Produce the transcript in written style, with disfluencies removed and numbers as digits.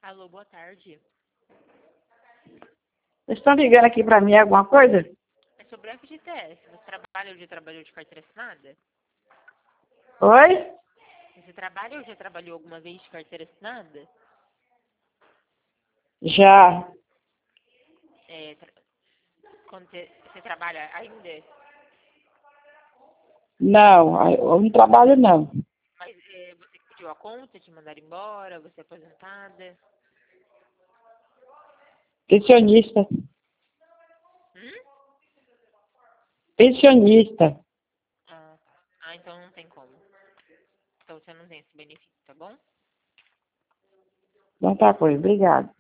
Alô, boa tarde. Vocês estão ligando aqui pra mim alguma coisa? É sobre a FGTS. Você trabalha ou já trabalhou de carteira assinada? Oi? Você trabalha ou já trabalhou alguma vez de carteira assinada? Já. Quando você trabalha ainda? Não, eu não trabalho não. Mas você pediu a conta, te mandaram embora, você é aposentada? Pensionista. Hum? Pensionista. Ah, tá. Ah, então não tem como. Então você não tem esse benefício, tá bom? Não tá coisa, obrigado.